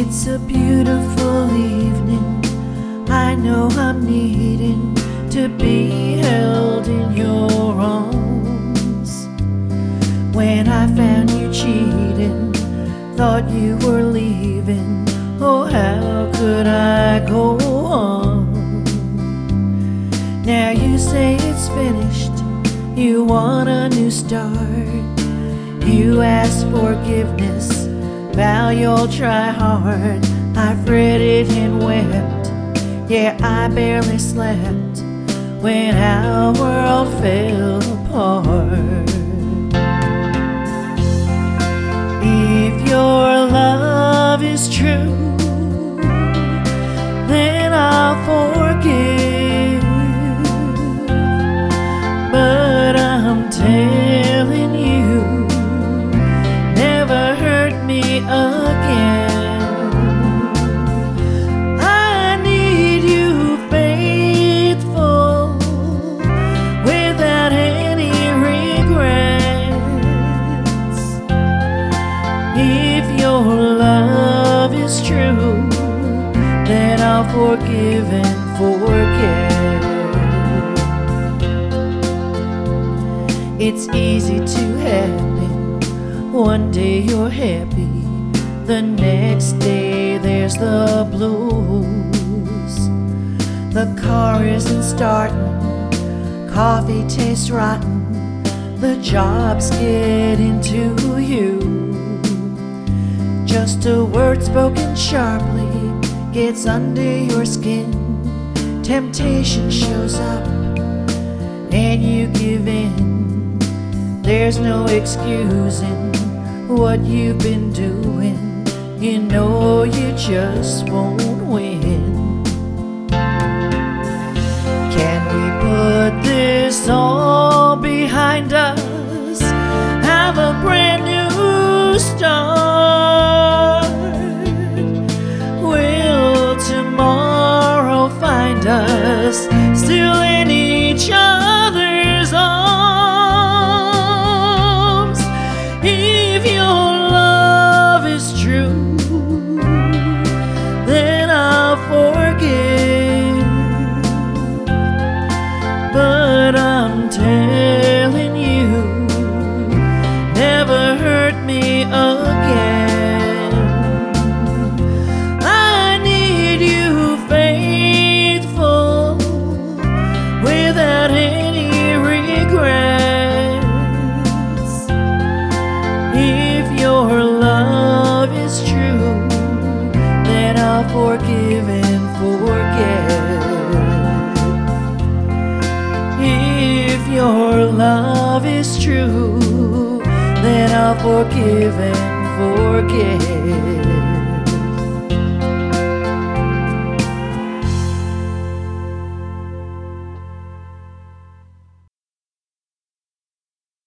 It's a beautiful evening. I know I'm needing to be held in your arms. When I found you cheating, thought you were leaving. Oh, how could I go on? Now you say it's finished, you want a new start. You ask forgiveness, vow you'll try hard. I fretted and wept, yeah, I barely slept when our world fell apart. If your love is true, then I'll forgive. But I'm telling you, never hurt me again. I need you faithful, without any regrets. If your love is true, then I'll forgive and forget. It's easy to happen. One day you're happy, the next day there's the blues. The car isn't starting, coffee tastes rotten, the job's getting to you. Just a word spoken sharply gets under your skin. Temptation shows up and you give in. There's no excusing what you've been doing. You know you just won't win. Can we put this all behind us? Have a brand new start? Will tomorrow find us still in each other's arms? If your love is true, then I'll forgive. But I'm telling you, never hurt me again. I need you faithful, without any regrets. If your love is true, then I'll forgive and forget. If your love is true, then I'll forgive and forget.